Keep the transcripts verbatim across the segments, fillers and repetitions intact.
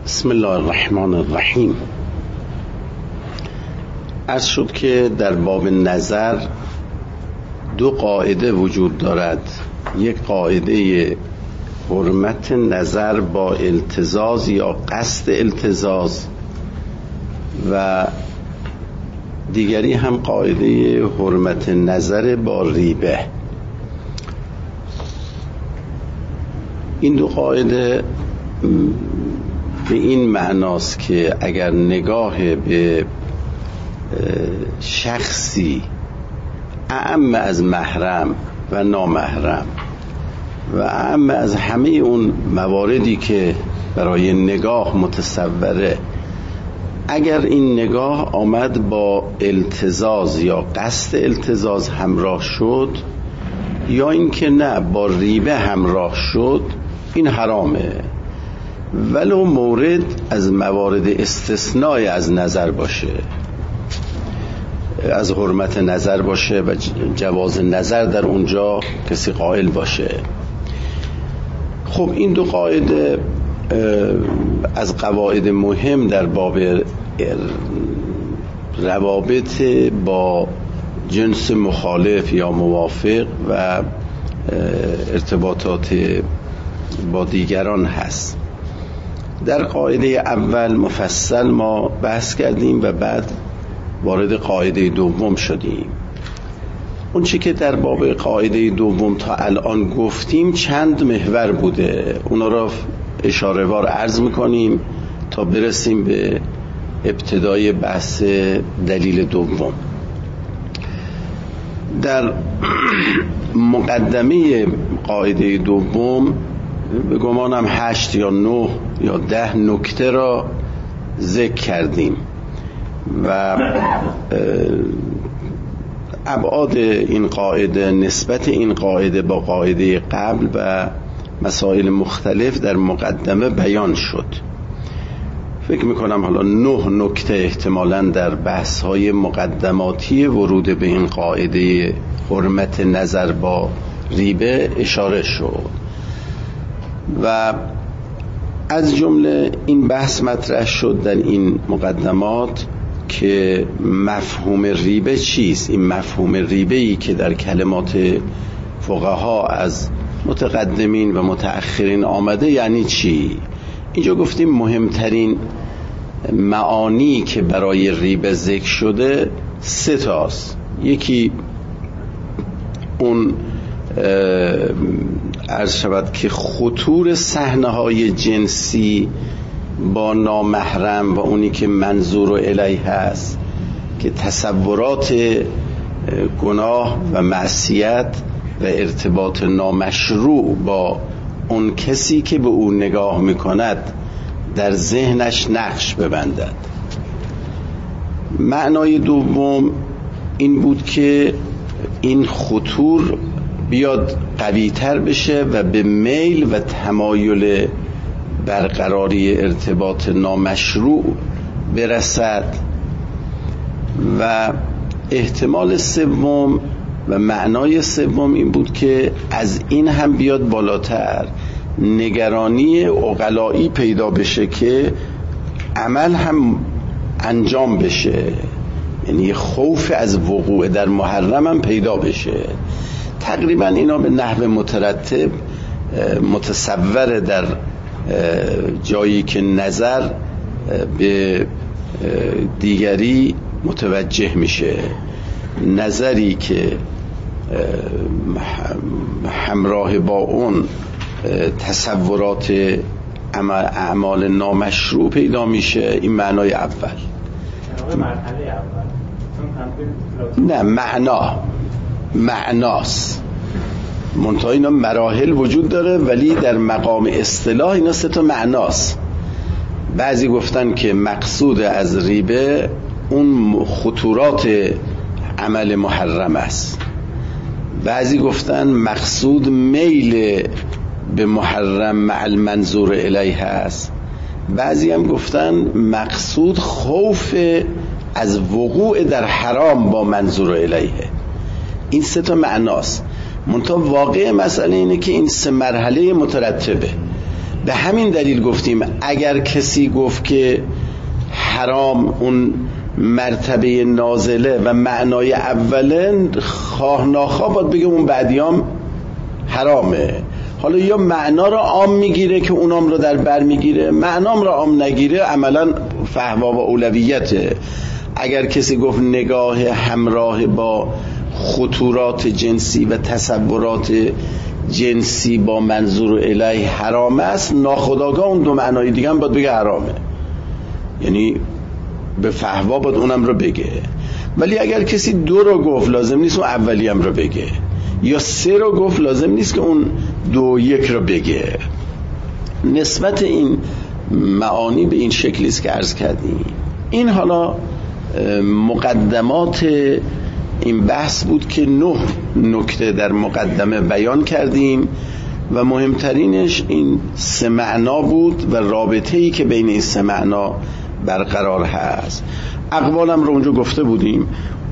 بسم الله الرحمن الرحیم. عرض شد که در باب نظر دو قاعده وجود دارد. یک قاعده حرمت نظر با التزاز یا قصد التزاز و دیگری هم قاعده حرمت نظر با ریبه. این دو قاعده به این معناست که اگر نگاه به شخصی اعم از محرم و نامحرم و اعم از همه اون مواردی که برای نگاه متصوره، اگر این نگاه آمد با التزاز یا قصد التزاز همراه شد یا اینکه نه با ریبه همراه شد، این حرامه، ولو مورد از موارد استثنای از نظر باشه، از حرمت نظر باشه و جواز نظر در اونجا کسی قائل باشه. خب این دو قاعده از قواعد مهم در باب روابط با جنس مخالف یا موافق و ارتباطات با دیگران هست. در قاعده اول مفصل ما بحث کردیم و بعد وارد قاعده دوم شدیم. اون چی که در باب قاعده دوم تا الان گفتیم چند محور بوده، اونا را اشاره وار عرض میکنیم تا برسیم به ابتدای بحث دلیل دوم. در مقدمه قاعده دوم به گمانم هشت یا نه یا ده نکته را ذکر کردیم و ابعاد این قاعده، نسبت این قاعده با قاعده قبل و مسائل مختلف در مقدمه بیان شد. فکر میکنم حالا نه نکته احتمالاً در بحث‌های مقدماتی ورود به این قاعده حرمت نظر با ریبه اشاره شد و از جمله این بحث مطرح شد در این مقدمات که مفهوم ریبه چیست. این مفهوم ریبه‌ای که در کلمات فقها از متقدمین و متأخرین آمده یعنی چی؟ اینجا گفتیم مهمترین معانی که برای ریبه ذکر شده سه تاست. یکی اون عرض شود که خطور صحنه‌های جنسی با نامحرم و اونی که منظور الیه هست که تصورات گناه و معصیت و ارتباط نامشروع با اون کسی که به او نگاه میکند در ذهنش نقش ببندد. معنای دوم این بود که این خطور بیاد قوی تر بشه و به میل و تمایل برقراری ارتباط نامشروع برسد و احتمال سوم و معنای سوم این بود که از این هم بیاد بالاتر نگرانی عقلایی پیدا بشه که عمل هم انجام بشه، یعنی خوف از وقوع در محرم هم پیدا بشه. تقریبا اینا به نحو مترتب متصور در جایی که نظر به دیگری متوجه میشه، نظری که همراه با اون تصورات اعمال نامشروع پیدا میشه. این معنای اول. نه معنا معناست، منتها اینا مراحل وجود داره ولی در مقام اصطلاح اینا سه تا معناست. بعضی گفتن که مقصود از ریبه اون خطورات عمل محرم است، بعضی گفتن مقصود میل به محرم مع المنظور الیه است، بعضی هم گفتن مقصود خوف از وقوع در حرام با منظور الیه. این سه تا معناست. منتها واقع مسئله اینه که این سه مرحله مترتبه. به همین دلیل گفتیم اگر کسی گفت که حرام اون مرتبه نازله و معنای اوله، خواه ناخواه باید بگه اون بعدیام حرامه. حالا یا معنا را عام میگیره که اونام را در بر میگیره، معنام را عام نگیره، عملا فهوا و اولویته. اگر کسی گفت نگاه همراه با خطورات جنسی و تصورات جنسی با منظور الیه حرام است، ناخودآگاه اون دو معنای دیگه هم باید بگه حرامه، یعنی به فهوا باید اونم رو بگه. ولی اگر کسی دو رو گفت لازم نیست اون اولی هم رو بگه، یا سه رو گفت لازم نیست که اون دو یک رو بگه. نسبت این معانی به این شکلی است که عرض کردیم. این حالا مقدمات این بحث بود که نه نکته در مقدمه بیان کردیم و مهمترینش این سه معنا بود و رابطه‌ای که بین این سه معنا برقرار هست. اقوالم رو اونجا گفته بودیم.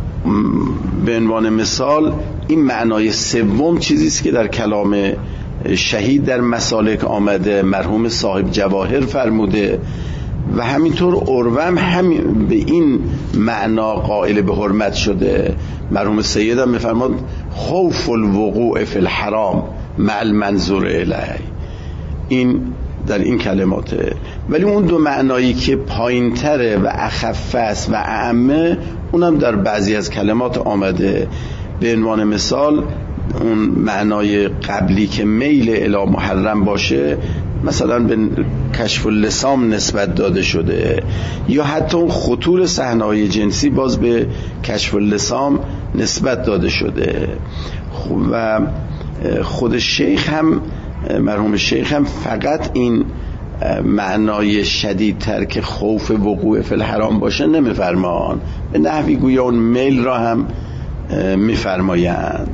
به عنوان مثال این معنای سوم چیزی است که در کلام شهید در مسالک آمده، مرحوم صاحب جواهر فرموده و همینطور عروه هم به این معنا قائل به حرمت شده. مرحوم سید هم میفرماد خوف الوقوع فی الحرام مع المنظور الیه، این در این کلماته. ولی اون دو معنایی که پایین تره و اخف است و اعمه، اونم در بعضی از کلمات آمده. به عنوان مثال اون معنای قبلی که میل الی محرم باشه مثلا به کشف اللسام نسبت داده شده، یا حتی اون خطور صحنه‌های جنسی باز به کشف اللسام نسبت داده شده. و خود شیخ هم مرحوم شیخ هم فقط این معنای شدیدتر که خوف وقوع فی الحرام باشه نمیفرمان، به نحوی گویا اون میل را هم میفرمایند.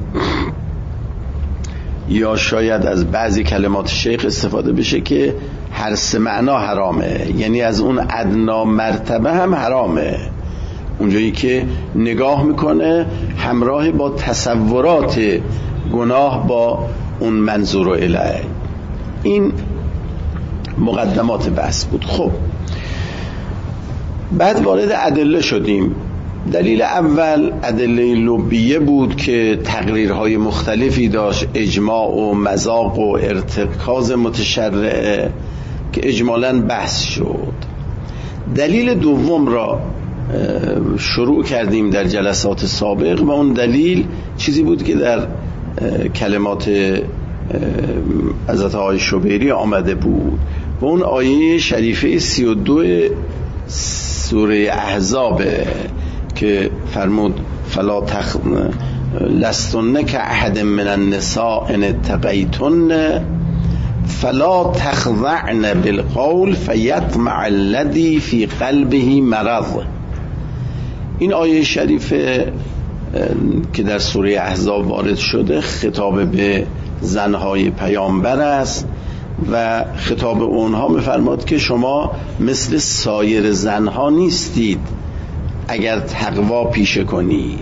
یا شاید از بعضی کلمات شیخ استفاده بشه که هر سه معنا حرامه، یعنی از اون ادنا مرتبه هم حرامه، اونجایی که نگاه میکنه همراه با تصورات گناه با اون منظور الیه. این مقدمات بحث بود. خب بعد وارد ادله شدیم. دلیل اول ادله لبیه بود که تقریرهای مختلفی داشت، اجماع و مذاق و ارتکاز متشرعه که اجمالاً بحث شد. دلیل دوم را شروع کردیم در جلسات سابق و اون دلیل چیزی بود که در کلمات حضرت آقای شبیری آمده بود و اون آیه شریفه سی و دو سوره احزاب که فرمود فلا تخ لستن که احد من النساء ان اتقیتن فلا تخضعن بالقول فیطمع الذی فی قلبه مرض. این آیه شریفه که در سوره احزاب وارد شده خطاب به زنهای پیامبر است و خطاب اونها میفرماد که شما مثل سایر زنها نیستید اگر تقوا پیشه کنید،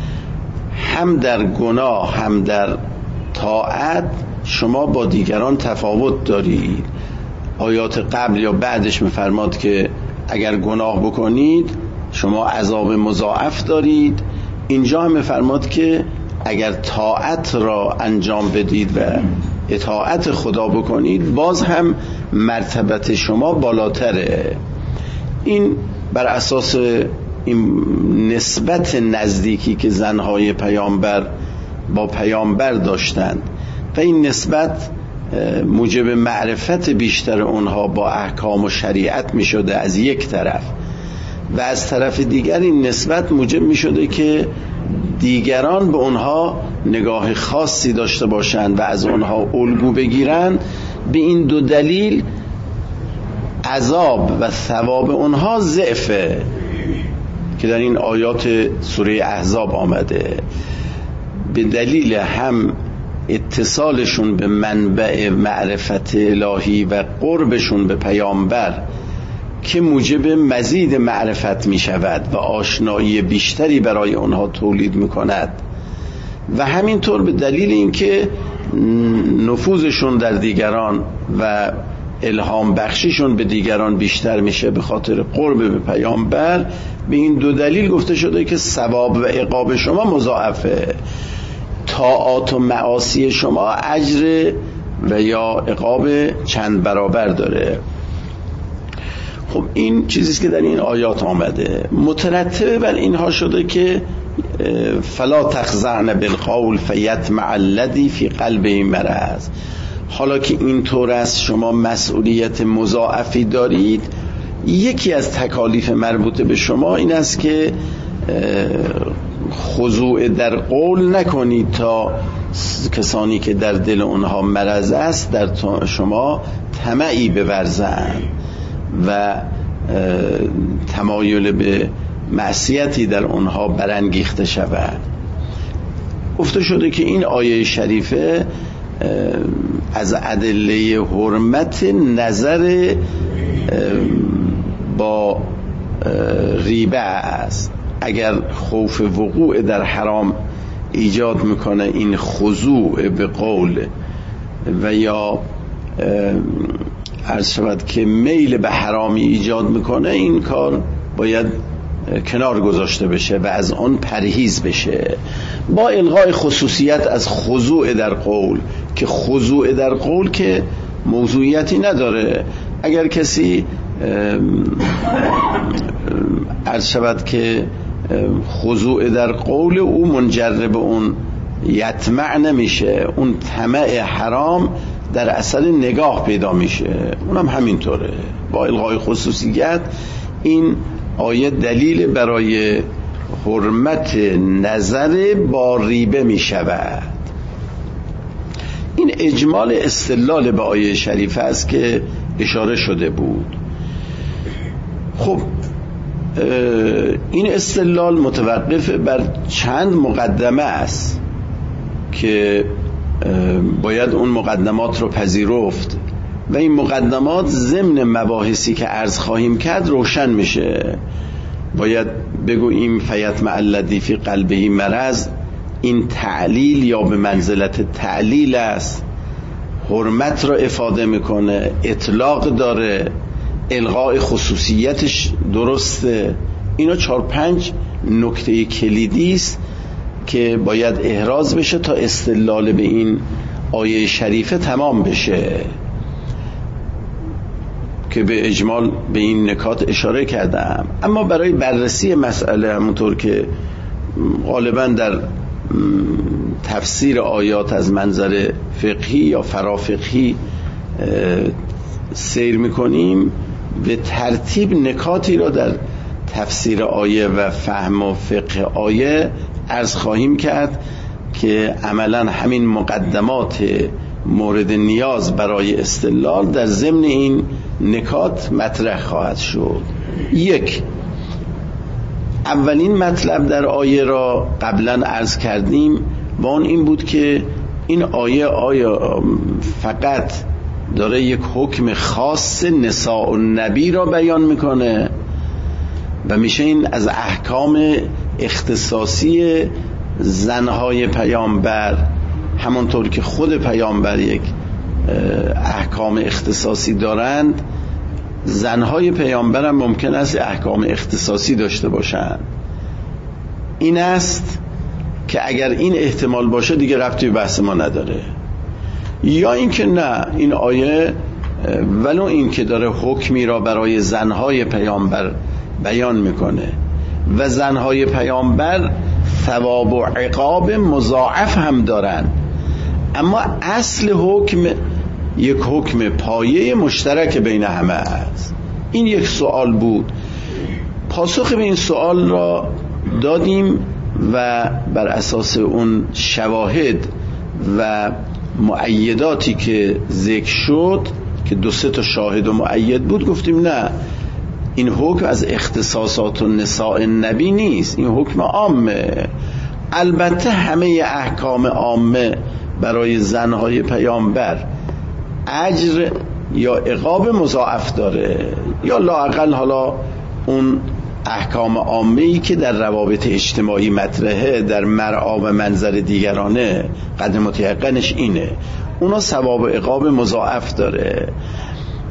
هم در گناه هم در طاعت شما با دیگران تفاوت دارید. آیات قبل یا بعدش میفرماد که اگر گناه بکنید شما عذاب مضاعف دارید، اینجا هم میفرماد که اگر طاعت را انجام بدید و اطاعت خدا بکنید باز هم مرتبت شما بالاتره. این بر اساس این نسبت نزدیکی که زنهای پیامبر با پیامبر داشتند و این نسبت موجب معرفت بیشتر اونها با احکام و شریعت می شده از یک طرف، و از طرف دیگر این نسبت موجب می شده که دیگران به اونها نگاه خاصی داشته باشند و از اونها الگو بگیرند. به این دو دلیل عذاب و ثواب اونها ضعفه که در این آیات سوره احزاب آمده، به دلیل هم اتصالشون به منبع معرفت الهی و قربشون به پیامبر که موجب مزید معرفت می شود و آشنایی بیشتری برای اونها تولید می کند، و همینطور به دلیل اینکه نفوذشون در دیگران و الهام بخشیشون به دیگران بیشتر میشه به خاطر قرب به پیامبر، به این دو دلیل گفته شده که ثواب و عقاب شما مضاعفه، طاعات و معاصی شما اجر و یا عقاب چند برابر داره. خب این چیزیست که در این آیات آمده. مترتب بر اینها شده که فلا تخضعن بالقول فیطمع الذی فی قلبه مرض. حالا که اینطور است شما مسئولیت مضاعفی دارید، یکی از تکالیف مربوطه به شما این است که خضوع در قول نکنید تا کسانی که در دل اونها مرض است در شما طمعی بورزند و تمایل به معصیتی در اونها برانگیخته شود. گفته شده که این آیه شریفه از ادله حرمت نظر با ریبه است. اگر خوف وقوع در حرام ایجاد میکنه این خضوع به قول و یا عرض شود که میل به حرامی ایجاد میکنه، این کار باید کنار گذاشته بشه و از آن پرهیز بشه، با الغای خصوصیت از خضوع در قول که خضوع در قول که موضوعیتی نداره. اگر کسی عرض شود که خضوع در قول او منجر به اون یطمع نمیشه، اون طمع حرام در اثر نگاه پیدا میشه، اونم همینطوره. با الغای خصوصیت این آیه دلیل برای حرمت نظر با ریبه میشود. این اجمال استدلال به آیه شریفه است که اشاره شده بود. خب این استدلال متوقف بر چند مقدمه است که باید اون مقدمات رو پذیرفت و این مقدمات ضمن مباحثی که عرض خواهیم کرد روشن میشه. باید بگوییم فیطمع الذی فی قلبه مرض، این تعلیل یا به منزلت تعلیل است، حرمت را افاده میکنه، اطلاق داره، الغای خصوصیتش درسته. اینا چهار پنج نکته کلیدی است که باید احراز بشه تا استدلال به این آیه شریفه تمام بشه که به اجمال به این نکات اشاره کردم. اما برای بررسی مسئله همونطور که غالبا در تفسیر آیات از منظر فقهی یا فرافقهی سیر میکنیم، به ترتیب نکاتی را در تفسیر آیه و فهم و فقه آیه عرض خواهیم کرد که عملا همین مقدمات مورد نیاز برای استدلال در ضمن این نکات مطرح خواهد شد. یک، اولین مطلب در آیه را قبلا عرض کردیم و آن این بود که این آیه آیا فقط داره یک حکم خاص نساء النبی را بیان میکنه و میشه این از احکام اختصاصی زنهای پیامبر، همانطور که خود پیامبر یک احکام اختصاصی دارند، زنهای پیامبر هم ممکن است احکام اختصاصی داشته باشند. این است که اگر این احتمال باشه دیگه ربطی به بحث ما نداره. یا اینکه نه، این آیه ولو این که داره حکمی را برای زنهای پیامبر بیان میکنه و زنهای پیامبر ثواب و عقاب مضاعف هم دارن، اما اصل حکم یک حکم پایه مشترک بین همه است. این یک سوال بود. پاسخ به این سوال را دادیم و بر اساس اون شواهد و مؤیداتی که ذکر شد که دو سه تا شاهد و مؤید بود، گفتیم نه، این حکم از اختصاصات و نساء نبی نیست، این حکم عامه. البته همه احکام عامه برای زنهای پیامبر اجر یا عقاب مضاعف داره، یا لااقل حالا اون احکام عامه‌ای که در روابط اجتماعی مطرحه، در مرعا و منظر دیگرانه، قدر متیقنش اینه، اونا ثواب و عقاب مضاعف داره.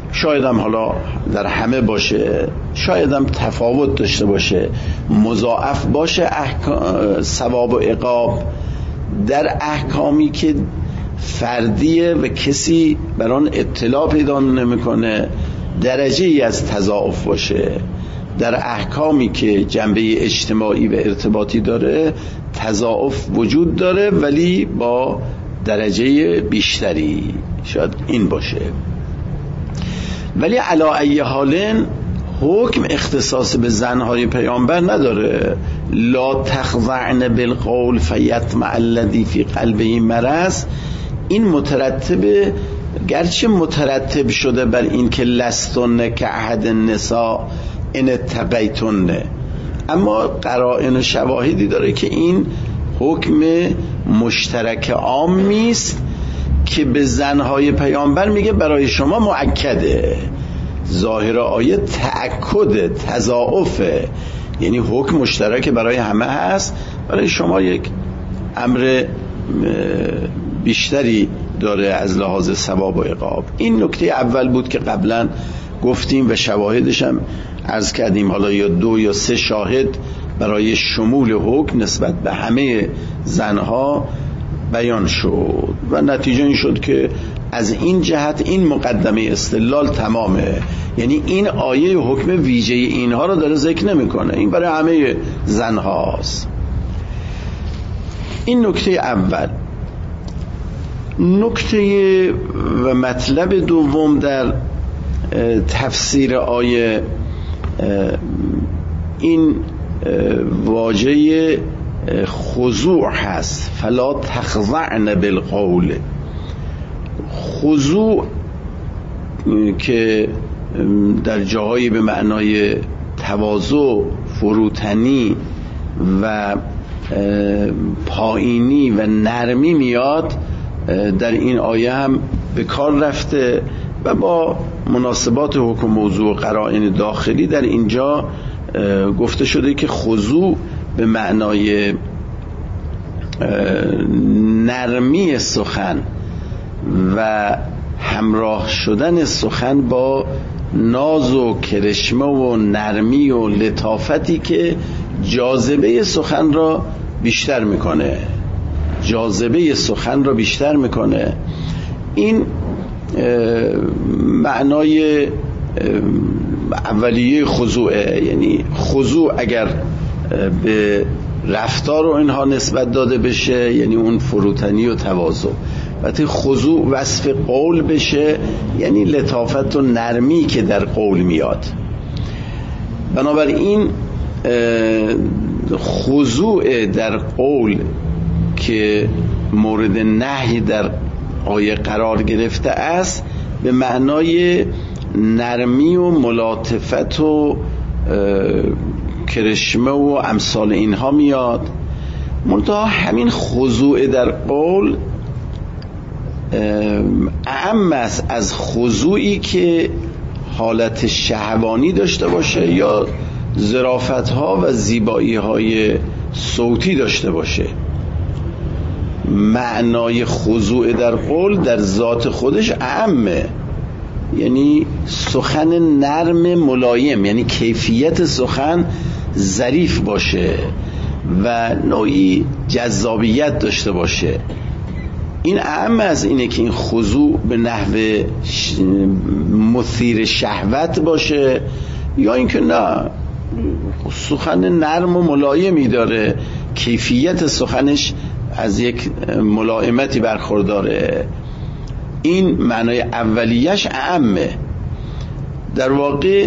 شاید هم حالا در همه باشه، شاید هم تفاوت داشته باشه، مضاعف باشه احکام ثواب و عقاب در احکامی که فردیه و کسی بر آن اطلاع پیدا نمیکنه درجه ای از تضاعف باشه، در احکامی که جنبه اجتماعی و ارتباطی داره تضاعف وجود داره ولی با درجه بیشتری، شاید این باشه. ولی علی ای حالن حکم اختصاص به زنهای پیامبر نداره. لا تخضعن بالقول فیطمع الذی فی قلبه مرض، این مترتبه، گرچه مترتب شده بر این که لستن که احد النساء ان اتقیتن، اما قرائن و شواهدی داره که این حکم مشترک عامی است که به زنهای پیامبر میگه برای شما مؤکده. ظاهر آیه تأکد تضاعفه، یعنی حکم مشترک برای همه هست، برای شما یک امر بیشتری داره از لحاظ ثواب و عقاب. این نکته اول بود که قبلا گفتیم و شواهدش هم عرض کردیم، حالا یا دو یا سه شاهد برای شمول حکم نسبت به همه زنها بیان شد و نتیجه این شد که از این جهت این مقدمه استدلال تمامه، یعنی این آیه حکم ویژه اینها رو داره ذکر نمیکنه، این برای همه زنهاست. این نکته اول. نکته و مطلب دوم در تفسیر آیه این واژه خضوع هست، فلا تخضعن بالقول. خضوع که در جاهایی به معنای تواضع، فروتنی و پایینی و نرمی میاد، در این آیه هم به کار رفته و با مناسبات حکم موضوع قرائن داخلی در اینجا گفته شده که خضوع به معنای نرمی سخن و همراه شدن سخن با ناز و کرشمه و نرمی و لطافتی که جاذبه سخن را بیشتر میکنه، جاذبه سخن را بیشتر میکنه. این معنای اولیه خضوعه، یعنی خضوع اگر به رفتار و اینها نسبت داده بشه یعنی اون فروتنی و تواضع، وقتی خضوع وصف قول بشه یعنی لطافت و نرمی که در قول میاد. بنابراین خضوع در قول که مورد نهی در آیه قرار گرفته است به معنای نرمی و ملاطفت و کرشمه و امثال اینها میاد. منتها همین خضوع در قول اعم است از خضوعی که حالت شهوانی داشته باشه یا ظرافت ها و زیبایی های صوتی داشته باشه. معنای خضوع در قول در ذات خودش اعمه، یعنی سخن نرم ملایم، یعنی کیفیت سخن ظریف باشه و نوعی جذابیت داشته باشه. این اعم از اینه که این خضوع به نحو مثیر شهوت باشه یا اینکه نه سخن نرم و ملایمی داره، کیفیت سخنش از یک ملائمتی برخورداره. این معنای اولیش اعمه. در واقع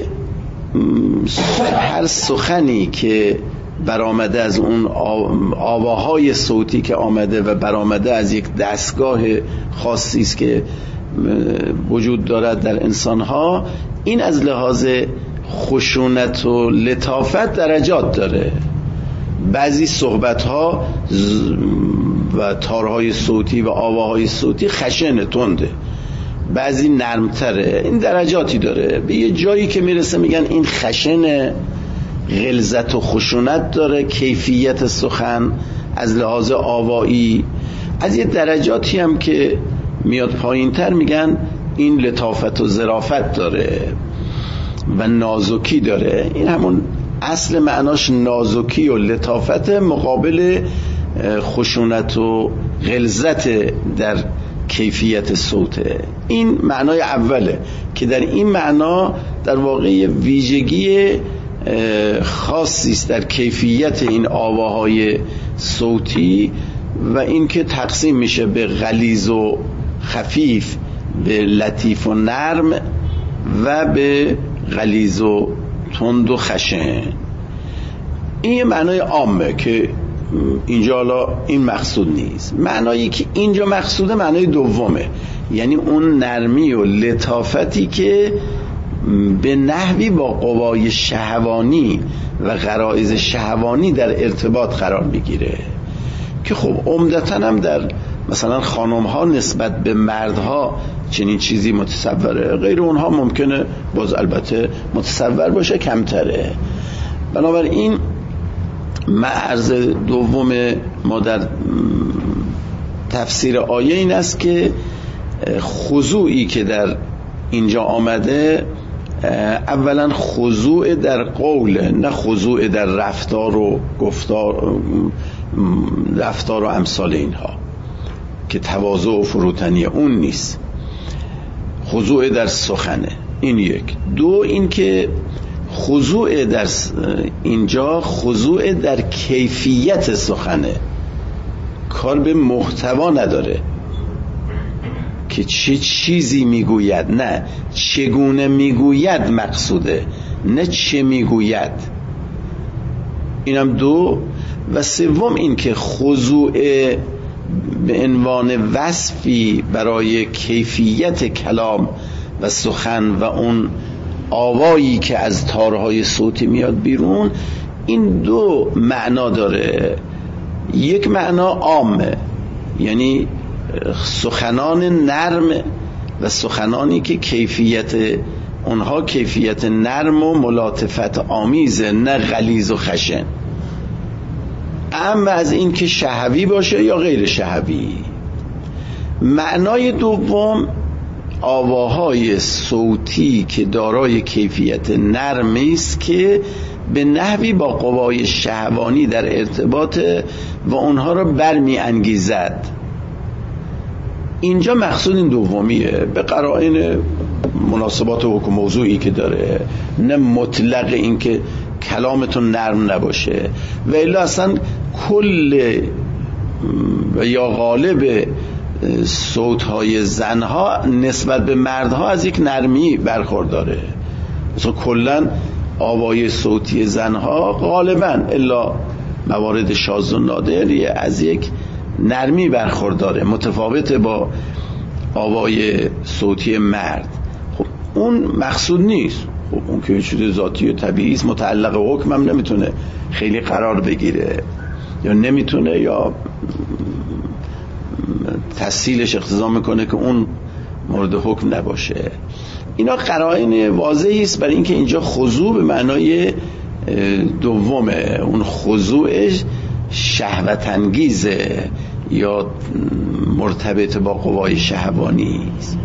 هر سخنی که برآمده از اون آواهای صوتی که آمده و برآمده از یک دستگاه خاصی است که وجود دارد در انسانها، این از لحاظ خشونت و لطافت درجات داره. بعضی صحبت‌ها و تارهای صوتی و آواهای صوتی خشن تنده، بعضی نرمتره، این درجاتی داره. به یه جایی که میرسه میگن این خشن، غلظت و خشونت داره کیفیت سخن از لحاظ آوایی. از یه درجاتی هم که میاد پایین تر میگن این لطافت و ظرافت داره و نازکی داره. این همون اصل معناش نازکی و لطافت مقابل خشونت و غلظت در کیفیت صوته. این معنای اوله که در این معنا در واقع ویژگی خاصی است در کیفیت این آواهای صوتی و این که تقسیم میشه به غلیظ و خفیف، به لطیف و نرم و به غلیظ و تند و خشن. این یه معنای عامه که اینجا حالا این مقصود نیست. معنایی که اینجا مقصوده معنای دومه، یعنی اون نرمی و لطافتی که به نحوی با قوای شهوانی و غرایز شهوانی در ارتباط قرار میگیره که خب عمدتاً هم در مثلا خانم ها نسبت به مردها چنین چیزی متصوره، غیر اونها ممکنه باز البته متصور باشه، کمتره. بنابراین معرض دوم ما در تفسیر آیه این است که خضوعی که در اینجا آمده اولا خضوع در قول، نه خضوع در رفتار و گفتار، رفتار و امثال اینها که تواضع و فروتنی اون نیست. خضوع در سخنه، این یک. دو این که خضوع در اینجا خضوع در کیفیت سخنه، کار به محتوا نداره که چه چیزی میگوید، نه چگونه میگوید مقصوده، نه چه میگوید. اینم دو. و سوم این که خضوع به عنوان وصفی برای کیفیت کلام و سخن و اون آوایی که از تارهای صوتی میاد بیرون، این دو معنا داره. یک معنا عامه، یعنی سخنان نرم و سخنانی که کیفیت اونها کیفیت نرم و ملاطفت آمیزه، نه غلیظ و خشن. اما از این که شهوی باشه یا غیر شهوی. معنای دوم آواهای صوتی که دارای کیفیت نرمی است که به نحوی با قوای شهوانی در ارتباط و اونها را برمی انگیزد. اینجا مقصود این دومیه به قرائن مناسبات و حکم موضوعی که داره، نه مطلق این که کلامتون نرم نباشه. و الا اصلا کل و یا غالب صوت‌های زنها نسبت به مردها از یک نرمی برخورداره. مثلا کلن آوای صوتی زنها غالبا الا موارد شاذ و نادری از یک نرمی برخورداره، متفاوت با آوای صوتی مرد. خب اون مقصود نیست. خب اون که چیز ذاتی و طبیعی است، متعلق حکم هم نمیتونه خیلی قرار بگیره، یا نمیتونه یا تسهیلش اقتضا میکنه که اون مورد حکم نباشه. اینا قرائن واضحی است برای اینکه اینجا خضوع به معنای دومه، اون خضوعش شهوت انگیزه یا مرتبط با قوای شهوانی است.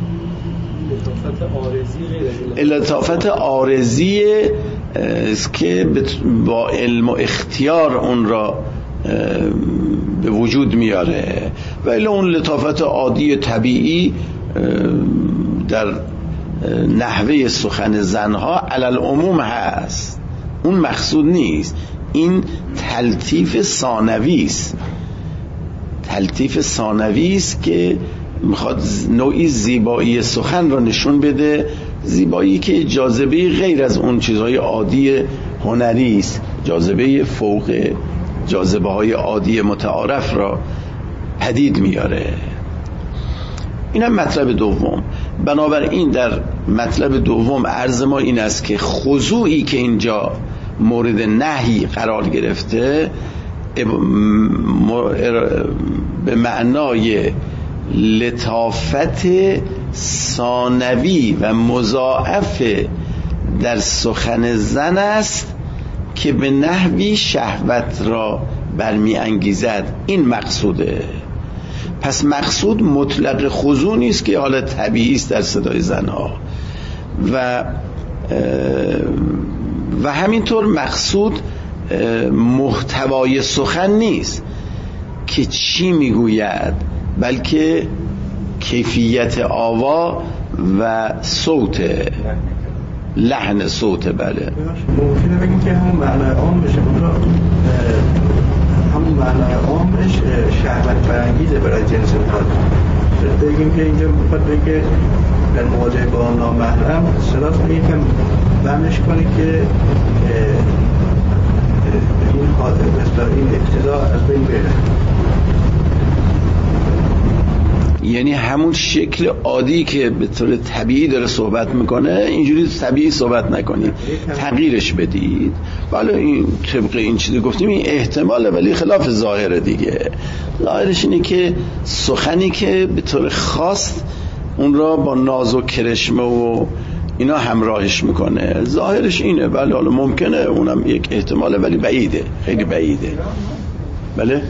لطافت عارضی است که با علم و اختیار اون را به وجود میاره، ولی اون لطافت عادی طبیعی در نحوه سخن زنها علل عموم هست، اون مقصود نیست. این تلطیف ثانوی است، تلطیف ثانوی است که میخواد نوعی زیبایی سخن را نشون بده، زیبایی که جاذبه غیر از اون چیزهای عادی هنری است، جاذبه فوق جاذبه های عادی متعارف را پدید میاره. اینم مطلب دوم. بنابراین در مطلب دوم عرض ما این است که خضوعی که اینجا مورد نهی قرار گرفته به معنای لطافت ثانوی و مضاعف در سخن زن است که به نحوی شهوت را برمی انگیزد. این مقصوده. پس مقصود مطلق خضوع نیست که حالا طبیعی است در صدای زنها و و همینطور مقصود محتوای سخن نیست که چی میگوید، بلکه کیفیت آوا و صوت، لحن صوت. بله ممکنه بگیم که همون معنای عام بشه، همون معنای عامش شهوت برانگیزه برای جنس خود. بگیم که اینجا میخواد بگه در مواجهه با نامحرم صلاح یکم بمش کنه که این خاطر مثلا این اقتضا از بین بره. یعنی همون شکل عادی که به طور طبیعی داره صحبت میکنه اینجوری طبیعی صحبت نکنید، تغییرش بدید. بله این طبق این چیزی گفتیم این احتماله، ولی خلاف ظاهره دیگه. ظاهرش اینه که سخنی که به طور خاص اون را با ناز و کرشمه و اینا همراهش میکنه، ظاهرش اینه. بله حالا ممکنه اونم یک احتماله، ولی بعیده، خیلی بعیده. بله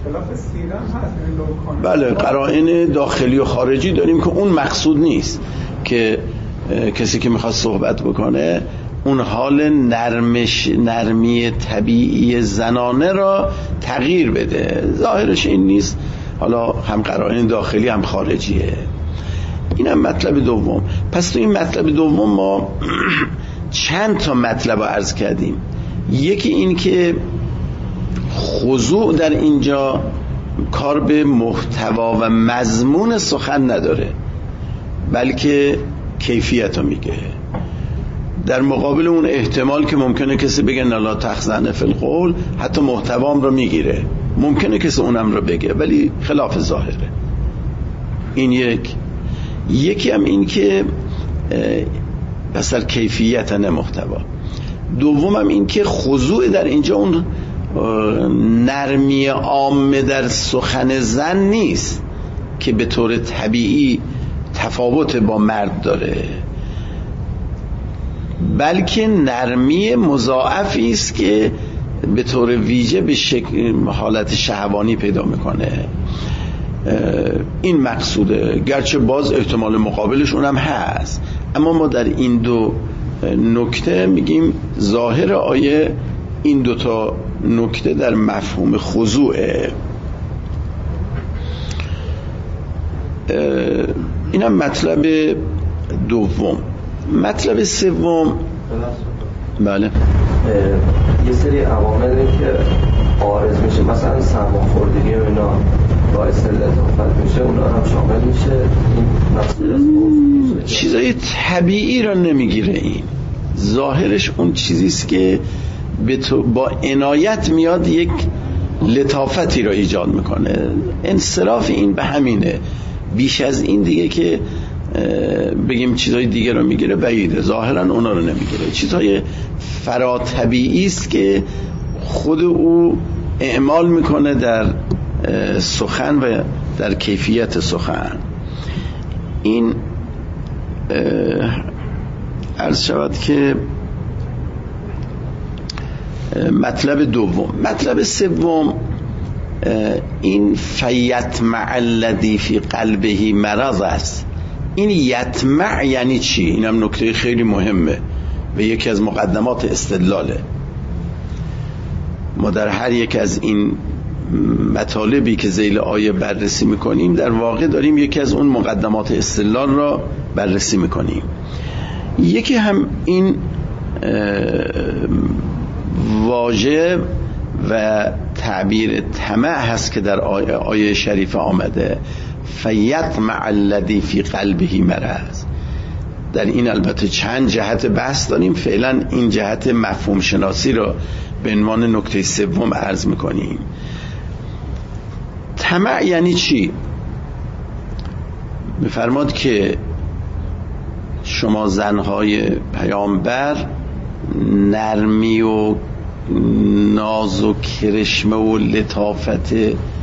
بله قرائن داخلی و خارجی داریم که اون مقصود نیست که کسی که میخواد صحبت بکنه اون حال نرمش نرمی طبیعی زنانه را تغییر بده، ظاهرش این نیست. حالا هم قرائن داخلی هم خارجیه. اینم مطلب دوم. پس تو این مطلب دوم ما چند تا مطلب رو عرض کردیم. یکی این که خضوع در اینجا کار به محتوا و مضمون سخن نداره، بلکه کیفیت رو میگه. در مقابل اون احتمال که ممکنه کسی بگه لا تخزن فی القول، حتی محتوام رو میگیره، ممکنه کسی اونم رو بگه ولی خلاف ظاهره. این یک. یکی هم این که مثلا کیفیت نه محتوا. دوم هم این که خضوع در اینجا اون نرمی عامه در سخن زن نیست که به طور طبیعی تفاوت با مرد داره، بلکه نرمی مضاعفی است که به طور ویژه به شکل حالت شهوانی پیدا میکنه. این مقصوده، گرچه باز احتمال مقابلش اونم هست، اما ما در این دو نکته میگیم ظاهر آیه این دوتا نکته در مفهوم خضوعه. اینم مطلب دوم. مطلب سوم، بله یه سری عواملی که عارض میشه، مثلا سرماخوردگی و اینا باعث لطافت میشه، اونا هم شامل میشه. این چیزای طبیعی را نمیگیره. این ظاهرش اون چیزیست که به تو با عنایت میاد یک لطافتی را ایجاد میکنه. انصراف این به همینه. بیش از این دیگه که بگیم چیزای دیگه رو میگیره بعیده. ظاهرا اونا رو نمیگیره. چیزهای فرا طبیعی است که خود او اعمال میکنه در سخن و در کیفیت سخن. این عرض شود که مطلب دوم. مطلب سوم این فیطمع الذی فی قلبه مرض است. این یطمع یعنی چی؟ اینم نکته خیلی مهمه و یکی از مقدمات استدلاله. ما در هر یک از این مطالبی که ذیل آیه بررسی میکنیم در واقع داریم یکی از اون مقدمات استدلال را بررسی میکنیم. یکی هم این واژه و تعبیر طمع هست که در آیه, آیه شریف آمده، فیطمع الذی فی قلبه مرض. در این البته چند جهت بحث داریم، فعلا این جهت مفهوم شناسی را به عنوان نکته سوم عرض میکنیم. طمع یعنی چی؟ میفرماد که شما زنهای پیامبر نرمی و ناز و کرشمه و لطافت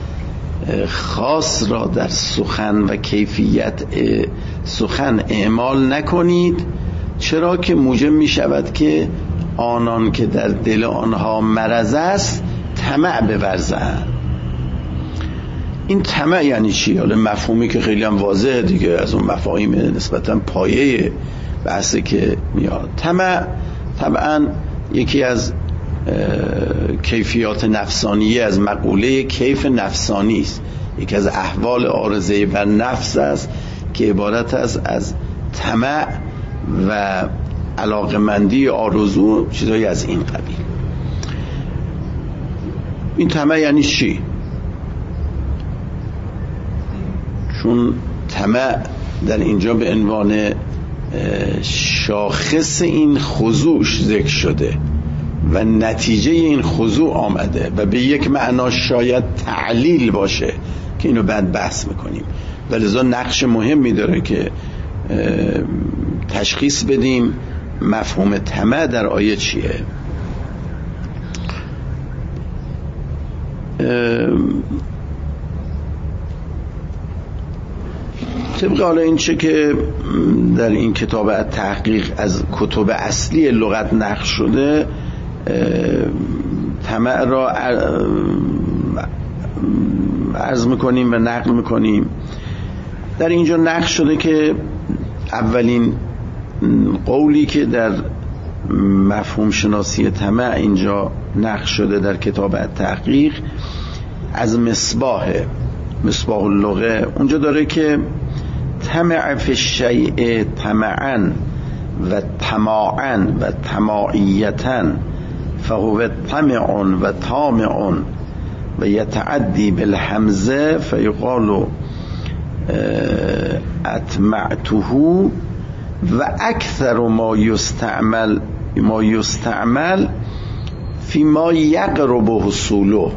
خاص را در سخن و کیفیت سخن اعمال نکنید، چرا که موجب می شود که آنان که در دل آنها مرض است طمع بورزند. این طمع یعنی چی؟ حالا مفهومی که خیلی هم واضحه دیگه، از اون مفاهیم نسبتا پایه بحثی که میاد. طمع طبعا یکی از کیفیات نفسانیه، از مقوله کیف نفسانی است، یکی از احوال عارضه بر نفس است که عبارت است از طمع و علاقمندی، آرزو، چیزایی از این قبیل. این طمع یعنی چی؟ چون طمع در اینجا به عنوان شاخص این خضوع ذکر شده و نتیجه این خضوع آمده و به یک معنا شاید تعلیل باشه که اینو بعد بحث میکنیم، ولذا نقش مهمی داره که تشخیص بدیم مفهوم طمع در آیه چیه. طبق حالا این چه که در این کتاب التحقیق از کتب اصلی لغت نقل شده، طمع را عرض میکنیم و نقل میکنیم. در اینجا نقل شده که اولین قولی که در مفهوم شناسی طمع اینجا نقل شده در کتاب التحقیق از مصباح مصباح اللغه، اونجا داره که طمع فی الشیء طمعا و طماعا و طماعیتا فهو طمع و طامع و یتعدی بالحمزه فیقال اطمعته و اکثر ما یستعمل ما یستعمل فی ما یقرب حصوله،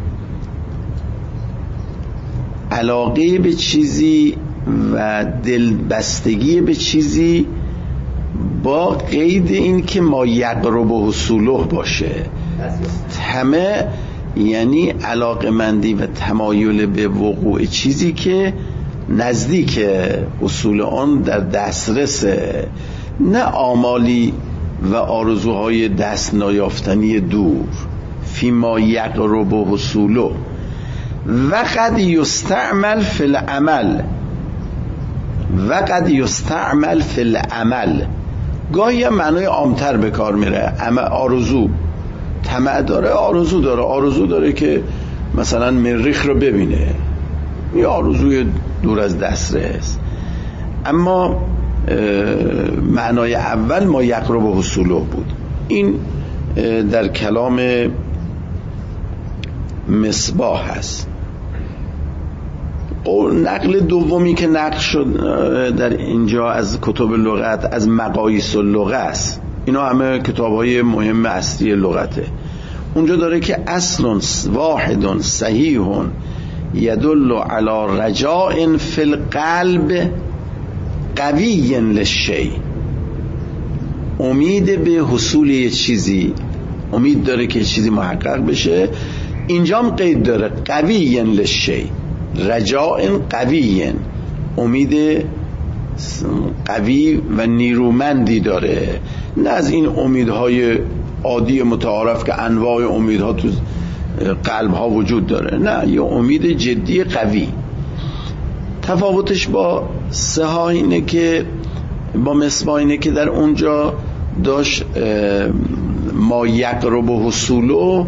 علاقه به چیزی و دلبستگی به چیزی با قید این که ما یقرب حصوله باشه. طمع یعنی علاقمندی و تمایل به وقوع چیزی که نزدیک حصول آن در دسترسه، نه آمالی و آرزوهای دست نیافتنی دور. فیما یقرب حصوله و قد یستعمل فی العمل و قد یستعمل فی العمل، گاهی هم معنای عامتر به کار میره. اما آرزو طمع داره، آرزو داره آرزو داره که مثلا مریخ رو ببینه، یه آرزوی دور از دسترس. اما معنای اول ما یقرب حصوله بود. این در کلام مصباح هست. نقل دومی که نقل شد در اینجا از کتب لغت از مقاییس اللغه است. اینا همه کتاب‌های مهم اصلی لغته. اونجا داره که اصل واحد صحیح یدل علی رجاء فی القلب قوی للشیء، امید به حصول یه چیزی، امید داره که چیزی محقق بشه. اینجا هم قید داره قوی للشیء، رجاء قوی، امید قوی و نیرومندی داره، نه از این امیدهای عادی متعارف که انواع امیدها تو قلب ها وجود داره، نه، یه امید جدی قوی. تفاوتش با سه اینه که با مصباح اینه که در اونجا داشت ما یقرب حصوله،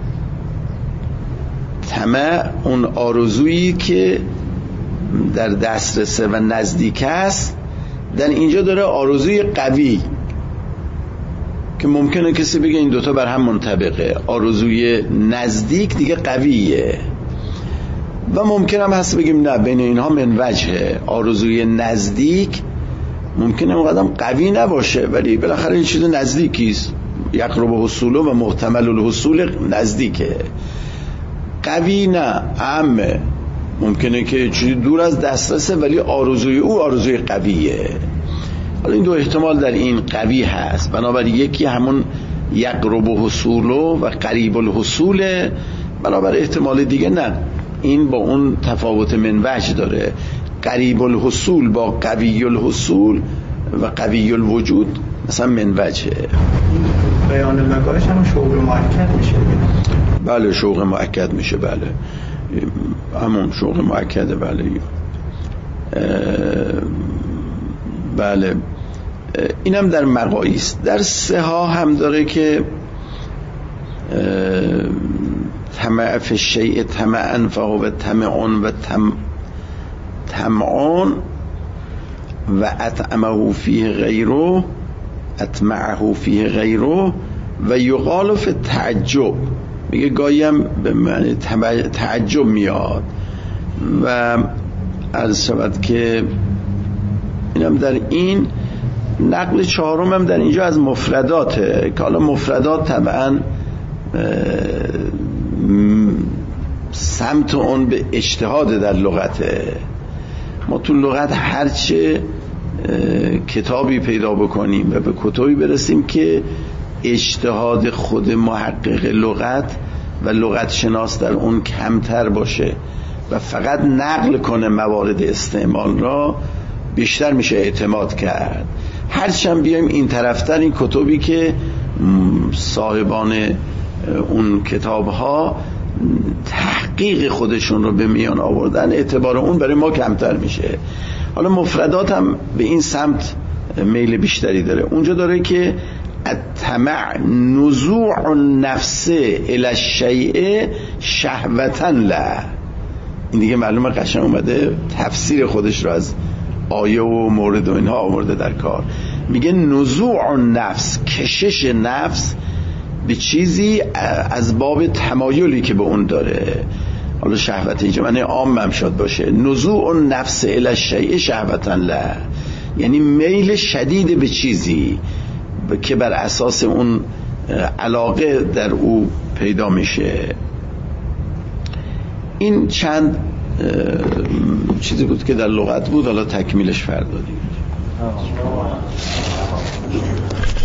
طمع اون آرزویی که در دسترسه و نزدیک است، در اینجا داره آرزوی قوی که ممکنه کسی بگه این دوتا بر هم منطبقه. آرزوی نزدیک دیگه قویه و ممکنه هم هست بگیم نه، بین اینها من وجهه. آرزوی نزدیک ممکنه مقدم قوی نباشه ولی بالاخره این چیز نزدیکیست، یقرب حصوله و محتمل الحصول نزدیکه. قوی نه، عامه، ممکنه که چیزی دور از دسترسه ولی آرزوی او آرزوی قویه. حالا این دو احتمال در این قوی هست، بنابراین یکی همون یقرب حصوله و قریب الحصول، بنابراین احتمال دیگه نه، این با اون تفاوت من وجه داره. قریب الحصول با قوی الحصول و قوی الوجود مثلا من وجهه. بیان مقالش هم شوق مؤکد میشه. بله، شوق مؤکد میشه. بله، همون شوق مؤکده. بله بله اینم در مقاییس. در سه ها هم داره که طمع فی الشیء طمعا فهو طمعون و طمعون و اطعمه فیه غیره اطمعه فیه غیره و یقال فی تعجب، میگه گاهی هم به معنی تعجب میاد. و عرض شود که اینم در این نقل چهارم هم در اینجا از مفرداته که حالا مفردات طبعا سمت اون به اجتهاد در لغته. ما تو لغت هرچه کتابی پیدا بکنیم و به کتابی برسیم که اجتهاد خود محقق لغت و لغت شناس در اون کمتر باشه و فقط نقل کنه موارد استعمال را، بیشتر میشه اعتماد کرد. هرچند بیایم این طرفتر این کتبی که صاحبان اون کتاب ها تحقیق خودشون رو به میان آوردن، اعتبار اون برای ما کمتر میشه. حالا مفردات هم به این سمت میل بیشتری داره. اونجا داره که الطمع نزوع النفس الی الشیء شهوة له. این دیگه معلومه قشنگ اومده تفسیر خودش رو از آیه و مورد و اینها آورده در کار. میگه نزوع النفس، کشش نفس به چیزی از باب تمایلی که به اون داره. حالا شهوت اینجا معنی عام هم شد باشه. نزوع النفس الی الشیء شهوة له، یعنی میل شدید به چیزی که بر اساس اون علاقه در او پیدا میشه. این چند چیزی بود که در لغت بود، حالا تکمیلش فردا دیگه.